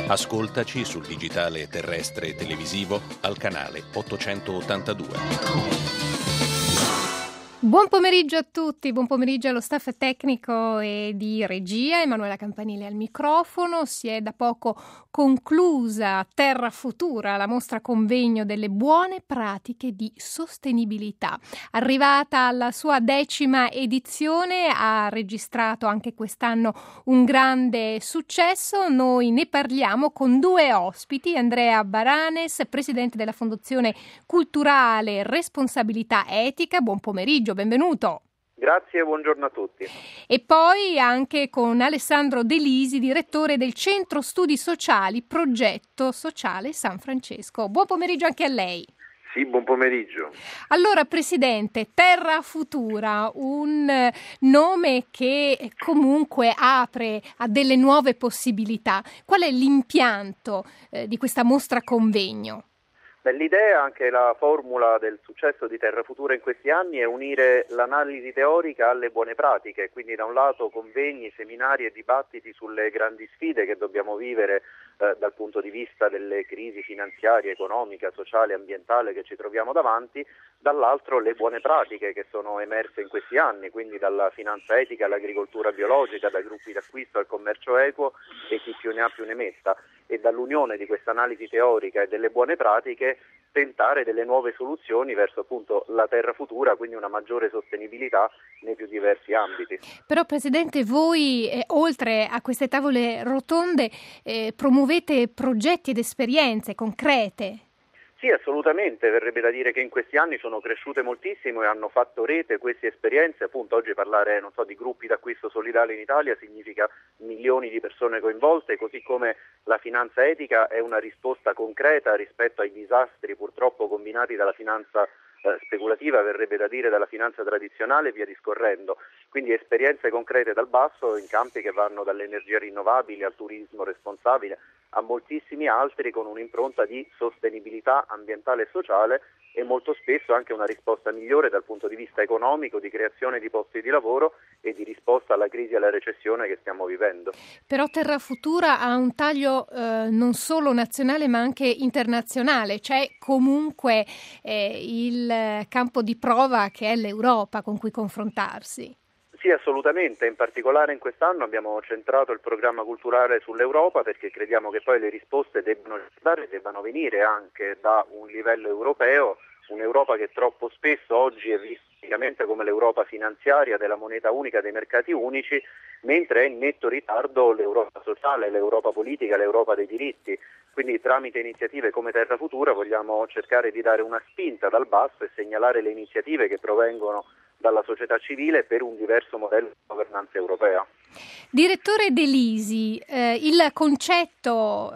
Ascoltaci sul digitale terrestre e televisivo al canale 882. Buon pomeriggio a tutti, buon pomeriggio allo staff tecnico e di regia. Emanuela Campanile al microfono. Si è da poco conclusa Terra Futura, la mostra convegno delle buone pratiche di sostenibilità. Arrivata alla sua 10ª edizione, ha registrato anche quest'anno un grande successo. Noi ne parliamo con due ospiti: Andrea Baranes, presidente della Fondazione Culturale Responsabilità Etica. Buon pomeriggio. Benvenuto. Grazie e buongiorno a tutti. E poi anche con Alessandro De Lisi, direttore del Centro Studi Sociali Progetto Sociale San Francesco. Buon pomeriggio anche a lei. Sì, buon pomeriggio. Allora, Presidente, Terra Futura, un nome che comunque apre a delle nuove possibilità. Qual è l'impianto di questa mostra convegno? L'idea, anche la formula del successo di Terra Futura in questi anni, è unire l'analisi teorica alle buone pratiche, quindi da un lato convegni, seminari e dibattiti sulle grandi sfide che dobbiamo vivere dal punto di vista delle crisi finanziarie, economica, sociale, ambientale che ci troviamo davanti, dall'altro le buone pratiche che sono emerse in questi anni, quindi dalla finanza etica all'agricoltura biologica, dai gruppi d'acquisto al commercio equo e chi più ne ha più ne metta, e dall'unione di questa analisi teorica e delle buone pratiche tentare delle nuove soluzioni verso appunto la terra futura, quindi una maggiore sostenibilità nei più diversi ambiti. Però Presidente, voi oltre a queste tavole rotonde promuovete progetti ed esperienze concrete. Sì, assolutamente, verrebbe da dire che in questi anni sono cresciute moltissimo e hanno fatto rete queste esperienze. Appunto oggi parlare, di gruppi d'acquisto solidale in Italia significa milioni di persone coinvolte, così come la finanza etica è una risposta concreta rispetto ai disastri purtroppo combinati dalla finanza speculativa, verrebbe da dire dalla finanza tradizionale e via discorrendo. Quindi esperienze concrete dal basso in campi che vanno dalle energie rinnovabili al turismo responsabile a moltissimi altri, con un'impronta di sostenibilità ambientale e sociale e molto spesso anche una risposta migliore dal punto di vista economico, di creazione di posti di lavoro e di risposta alla crisi e alla recessione che stiamo vivendo. Però Terra Futura ha un taglio non solo nazionale ma anche internazionale. C'è comunque il campo di prova che è l'Europa con cui confrontarsi. Sì, assolutamente, in particolare in quest'anno abbiamo centrato il programma culturale sull'Europa perché crediamo che poi le risposte debbano venire anche da un livello europeo, un'Europa che troppo spesso oggi è vista come l'Europa finanziaria della moneta unica, dei mercati unici, mentre è in netto ritardo l'Europa sociale, l'Europa politica, l'Europa dei diritti. Quindi tramite iniziative come Terra Futura vogliamo cercare di dare una spinta dal basso e segnalare le iniziative che provengono dalla società civile per un diverso modello di governanza europea. Direttore De Lisi, il concetto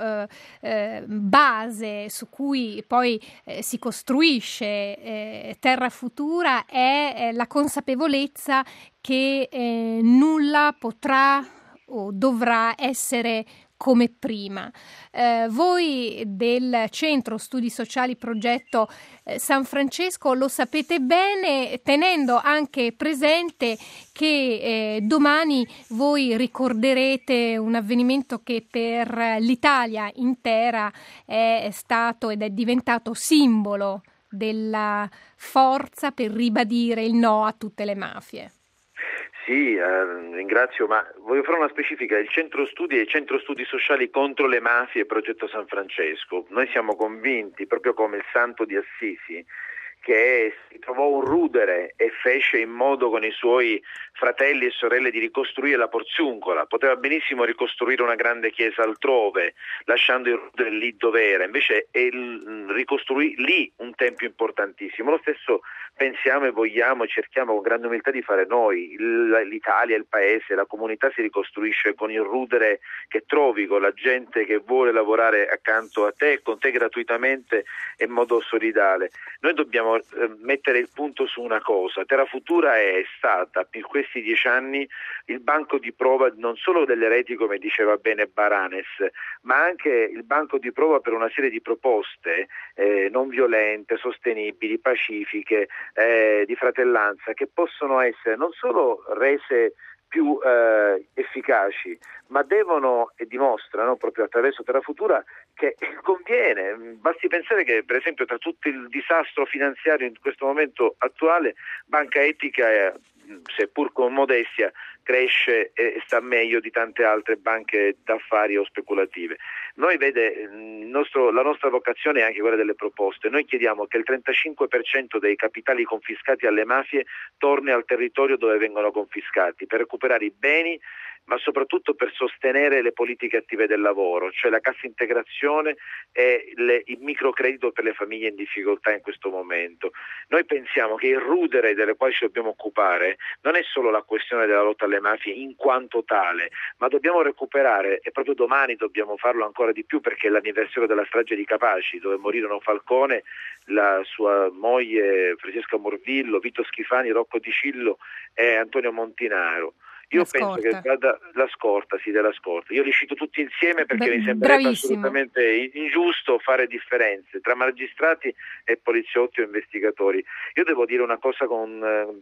base su cui poi si costruisce Terra Futura è la consapevolezza che nulla potrà o dovrà essere come prima. Voi del Centro Studi Sociali Progetto San Francesco lo sapete bene, tenendo anche presente che domani voi ricorderete un avvenimento che per l'Italia intera è stato ed è diventato simbolo della forza per ribadire il no a tutte le mafie. Sì, ringrazio, ma voglio fare una specifica. Il Centro Studi è il Centro Studi Sociali contro le mafie Progetto San Francesco. Noi siamo convinti, proprio come il Santo di Assisi, che si trovò un rudere e fece in modo con i suoi fratelli e sorelle di ricostruire la Porziuncola. Poteva benissimo ricostruire una grande chiesa altrove, lasciando il rudere lì dove era. Invece ricostruì lì un tempio importantissimo. Lo stesso pensiamo e vogliamo e cerchiamo con grande umiltà di fare noi. L'Italia, il paese, la comunità si ricostruisce con il rudere che trovi, con la gente che vuole lavorare accanto a te, con te gratuitamente e in modo solidale. Noi dobbiamo mettere il punto su una cosa: Terra Futura è stata per questi 10 anni il banco di prova non solo delle reti, come diceva bene Baranes, ma anche il banco di prova per una serie di proposte non violente, sostenibili, pacifiche, di fratellanza, che possono essere non solo rese più efficaci, ma devono e dimostrano proprio attraverso Terrafutura che conviene. Basti pensare che, per esempio, tra tutto il disastro finanziario in questo momento attuale, Banca Etica, seppur con modestia, cresce e sta meglio di tante altre banche d'affari o speculative. Noi la nostra vocazione è anche quella delle proposte. Noi chiediamo che il 35% dei capitali confiscati alle mafie torni al territorio dove vengono confiscati per recuperare i beni, ma soprattutto per sostenere le politiche attive del lavoro, cioè la cassa integrazione e il microcredito per le famiglie in difficoltà in questo momento. Noi pensiamo che il rudere delle quali ci dobbiamo occupare non è solo la questione della lotta alle mafie in quanto tale, ma dobbiamo recuperare, e proprio domani dobbiamo farlo ancora di più perché è l'anniversario della strage di Capaci, dove morirono Falcone, la sua moglie Francesca Morvillo, Vito Schifani, Rocco Di Cillo e Antonio Montinaro. Io penso che della scorta. Io li cito tutti insieme perché mi sembrerebbe assolutamente ingiusto fare differenze tra magistrati e poliziotti o investigatori. Io dobbiamo dire una cosa con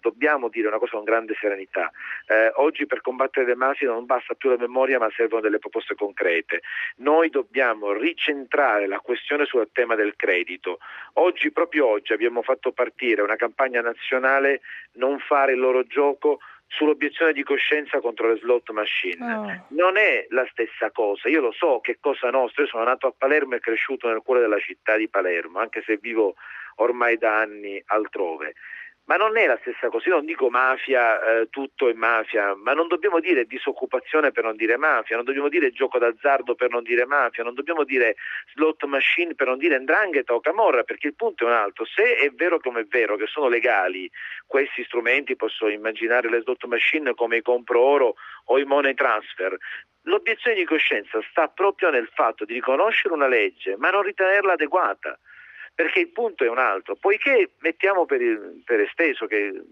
grande serenità. Oggi per combattere le mafie non basta più la memoria, ma servono delle proposte concrete. Noi dobbiamo ricentrare la questione sul tema del credito. Proprio oggi abbiamo fatto partire una campagna nazionale Non fare il loro gioco, sull'obiezione di coscienza contro le slot machine. Non è la stessa cosa. Io lo so che Cosa Nostra, io sono nato a Palermo e cresciuto nel cuore della città di Palermo, anche se vivo ormai da anni altrove. Ma non è la stessa cosa. Io non dico mafia, tutto è mafia, ma non dobbiamo dire disoccupazione per non dire mafia, non dobbiamo dire gioco d'azzardo per non dire mafia, non dobbiamo dire slot machine per non dire 'ndrangheta o camorra, perché il punto è un altro. Se è vero come è vero che sono legali questi strumenti, posso immaginare le slot machine come i compro oro o i money transfer, l'obiezione di coscienza sta proprio nel fatto di riconoscere una legge ma non ritenerla adeguata. Perché il punto è un altro, poiché mettiamo per esteso che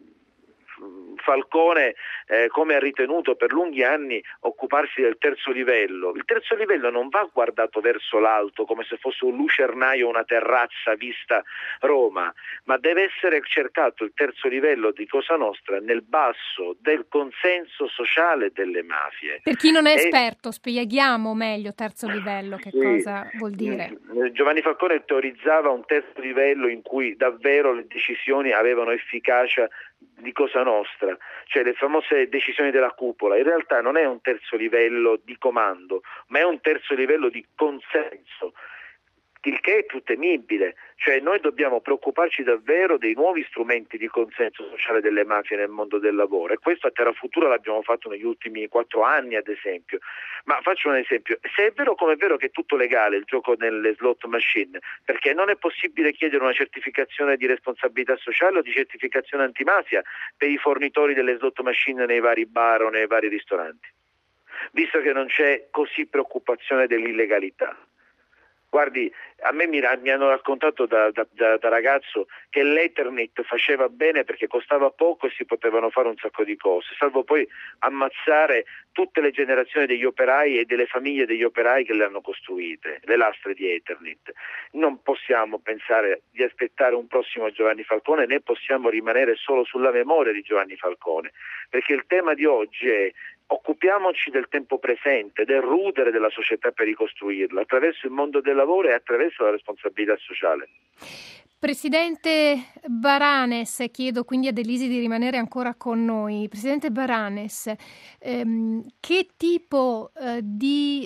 Falcone, come ha ritenuto per lunghi anni, occuparsi del terzo livello. Il terzo livello non va guardato verso l'alto come se fosse un lucernaio o una terrazza vista Roma, ma deve essere cercato il terzo livello di Cosa Nostra nel basso del consenso sociale delle mafie. Per chi non è esperto, spieghiamo meglio terzo livello, che cosa vuol dire. Giovanni Falcone teorizzava un terzo livello in cui davvero le decisioni avevano efficacia di Cosa Nostra, cioè le famose decisioni della cupola. In realtà non è un terzo livello di comando, ma è un terzo livello di consenso, il che è più temibile. Cioè noi dobbiamo preoccuparci davvero dei nuovi strumenti di consenso sociale delle mafie nel mondo del lavoro, e questo a Terrafutura l'abbiamo fatto negli ultimi 4 anni ad esempio. Ma faccio un esempio: se è vero come è vero che è tutto legale il gioco nelle slot machine, perché non è possibile chiedere una certificazione di responsabilità sociale o di certificazione antimafia per i fornitori delle slot machine nei vari bar o nei vari ristoranti, visto che non c'è così preoccupazione dell'illegalità? Guardi, a me mi hanno raccontato da ragazzo che l'Ethernet faceva bene perché costava poco e si potevano fare un sacco di cose, salvo poi ammazzare tutte le generazioni degli operai e delle famiglie degli operai che le hanno costruite, le lastre di Ethernet. Non possiamo pensare di aspettare un prossimo Giovanni Falcone, né possiamo rimanere solo sulla memoria di Giovanni Falcone, perché il tema di oggi è: occupiamoci del tempo presente, del rudere della società per ricostruirla, attraverso il mondo del lavoro e attraverso la responsabilità sociale. Presidente Baranes, chiedo quindi ad Elisi di rimanere ancora con noi. Presidente Baranes, che tipo di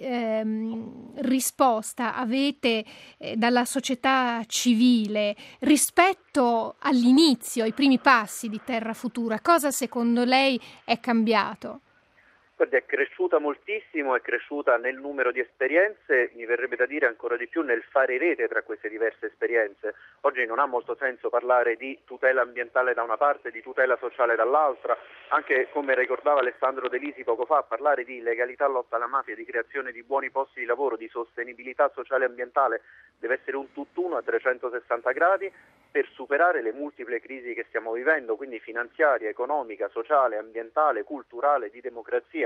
risposta avete dalla società civile rispetto all'inizio, ai primi passi di Terrafutura? Cosa secondo lei è cambiato? È cresciuta moltissimo, è cresciuta nel numero di esperienze, mi verrebbe da dire ancora di più nel fare rete tra queste diverse esperienze. Oggi non ha molto senso parlare di tutela ambientale da una parte e di tutela sociale dall'altra, anche come ricordava Alessandro De Lisi poco fa, parlare di legalità, lotta alla mafia, di creazione di buoni posti di lavoro, di sostenibilità sociale e ambientale deve essere un tutt'uno a 360 gradi per superare le multiple crisi che stiamo vivendo, quindi finanziaria, economica, sociale, ambientale, culturale, di democrazia.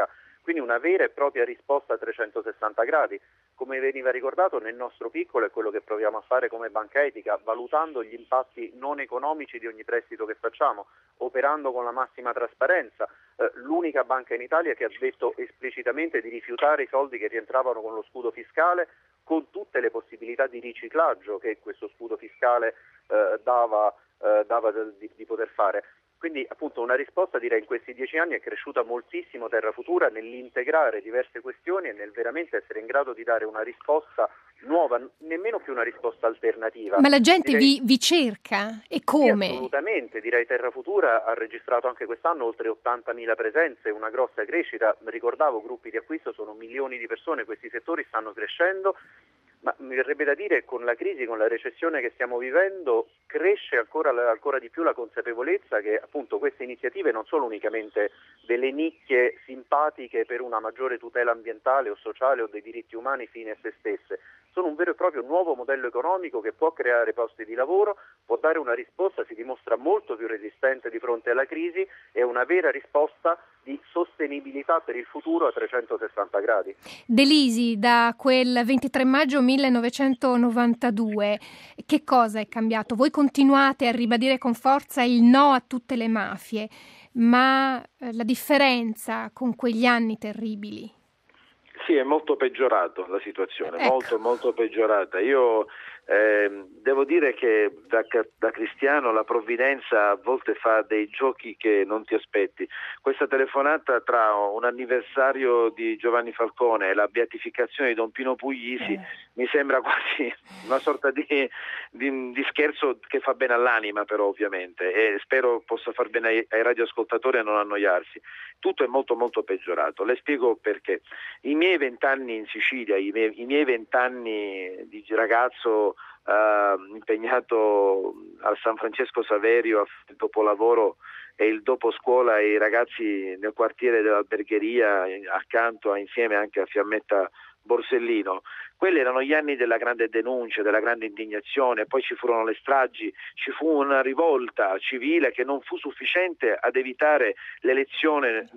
quindi una vera e propria risposta a 360 gradi. Come veniva ricordato, nel nostro piccolo è quello che proviamo a fare come Banca Etica, valutando gli impatti non economici di ogni prestito che facciamo, operando con la massima trasparenza. L'unica banca in Italia che ha detto esplicitamente di rifiutare i soldi che rientravano con lo scudo fiscale, con tutte le possibilità di riciclaggio che questo scudo fiscale dava di poter fare. Quindi appunto una risposta, direi, in questi 10 anni è cresciuta moltissimo Terra Futura nell'integrare diverse questioni e nel veramente essere in grado di dare una risposta nuova, nemmeno più una risposta alternativa. Ma la gente vi cerca? E come? Sì, assolutamente, direi Terra Futura ha registrato anche quest'anno oltre 80.000 presenze, una grossa crescita. Ricordavo, gruppi di acquisto sono milioni di persone, questi settori stanno crescendo. Ma mi verrebbe da dire, con la crisi, con la recessione che stiamo vivendo, cresce ancora di più la consapevolezza che appunto queste iniziative non sono unicamente delle nicchie simpatiche per una maggiore tutela ambientale o sociale o dei diritti umani fine a se stesse, sono un vero e proprio nuovo modello economico che può creare posti di lavoro, può dare una risposta, si dimostra molto più resistente di fronte alla crisi, è una vera risposta di sostenibilità per il futuro a 360 gradi. De Lisi, da quel 23 maggio 1992, che cosa è cambiato? Voi continuate a ribadire con forza il no a tutte le mafie, ma la differenza con quegli anni terribili? Sì, è molto peggiorato la situazione, ecco. molto peggiorata. Io devo dire che da cristiano la provvidenza a volte fa dei giochi che non ti aspetti. Questa telefonata tra un anniversario di Giovanni Falcone e la beatificazione di Don Pino Puglisi mi sembra quasi una sorta di scherzo che fa bene all'anima, però ovviamente, e spero possa far bene ai radioascoltatori a non annoiarsi. Tutto è molto peggiorato. Le spiego perché. I miei 20 anni in Sicilia, i miei 20 anni di ragazzo impegnato al San Francesco Saverio, il dopolavoro e il dopo scuola ai ragazzi nel quartiere dell'Albergheria, accanto insieme anche a Fiammetta Borsellino. Quelli erano gli anni della grande denuncia, della grande indignazione, poi ci furono le stragi, ci fu una rivolta civile che non fu sufficiente ad evitare l'elezione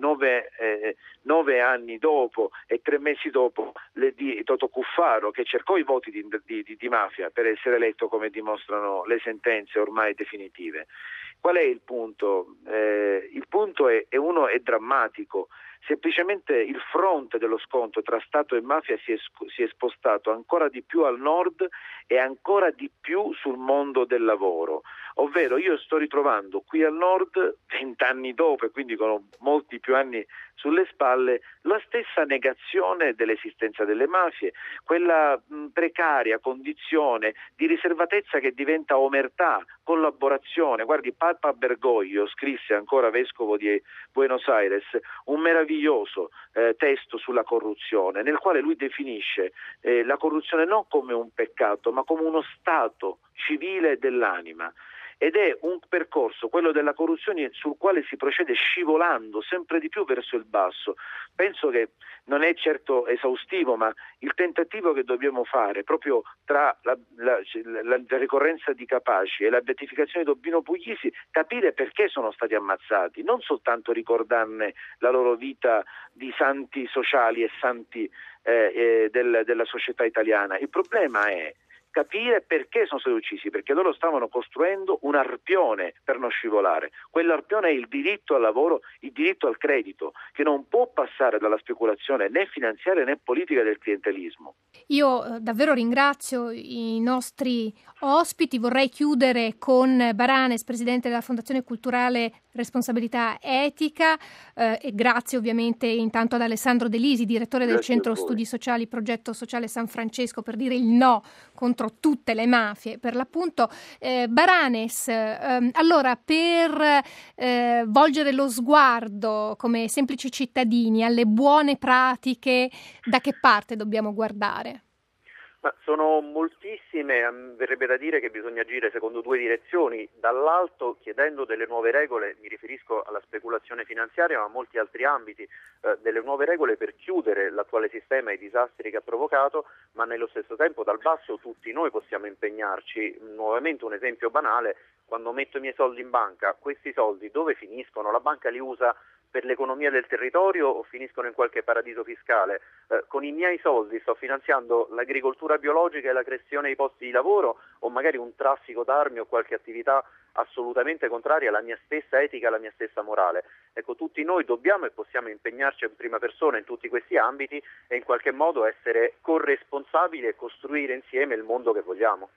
9 anni dopo e 3 mesi dopo di Toto Cuffaro, che cercò i voti di mafia per essere eletto, come dimostrano le sentenze ormai definitive. Qual è il punto? Il punto è drammatico. Semplicemente il fronte dello scontro tra Stato e mafia si è spostato ancora di più al nord e ancora di più sul mondo del lavoro. Ovvero, io sto ritrovando qui al nord, 20 anni dopo e quindi con molti più anni sulle spalle, la stessa negazione dell'esistenza delle mafie, quella precaria condizione di riservatezza che diventa omertà, collaborazione. Guardi, Papa Bergoglio scrisse, ancora vescovo di Buenos Aires, un meraviglioso testo sulla corruzione, nel quale lui definisce la corruzione non come un peccato, ma come uno stato civile dell'anima. Ed è un percorso, quello della corruzione, sul quale si procede scivolando sempre di più verso il basso. Penso che non è certo esaustivo, ma il tentativo che dobbiamo fare proprio tra la ricorrenza di Capaci e la beatificazione di Don Pino Puglisi, capire perché sono stati ammazzati, non soltanto ricordarne la loro vita di santi sociali e santi della società italiana. Il problema è capire perché sono stati uccisi, perché loro stavano costruendo un arpione per non scivolare. Quell'arpione è il diritto al lavoro, il diritto al credito, che non può passare dalla speculazione né finanziaria né politica del clientelismo. Io davvero ringrazio i nostri ospiti. Vorrei chiudere con Baranes, presidente della Fondazione Culturale Responsabilità Etica, e grazie ovviamente intanto ad Alessandro De Lisi, direttore del Centro Studi Sociali Progetto Sociale San Francesco, per dire il no contro tutte le mafie, per l'appunto. Baranes, allora, per volgere lo sguardo come semplici cittadini alle buone pratiche, da che parte dobbiamo guardare? Ma sono moltissime, verrebbe da dire che bisogna agire secondo 2 direzioni. Dall'alto, chiedendo delle nuove regole, mi riferisco alla speculazione finanziaria, ma a molti altri ambiti, delle nuove regole per chiudere l'attuale sistema e i disastri che ha provocato, ma nello stesso tempo dal basso tutti noi possiamo impegnarci. Nuovamente un esempio banale: quando metto i miei soldi in banca, questi soldi dove finiscono? La banca li usa per l'economia del territorio o finiscono in qualche paradiso fiscale. Con i miei soldi sto finanziando l'agricoltura biologica e la creazione di posti di lavoro o magari un traffico d'armi o qualche attività assolutamente contraria alla mia stessa etica, alla mia stessa morale. Ecco, tutti noi dobbiamo e possiamo impegnarci in prima persona in tutti questi ambiti e in qualche modo essere corresponsabili e costruire insieme il mondo che vogliamo.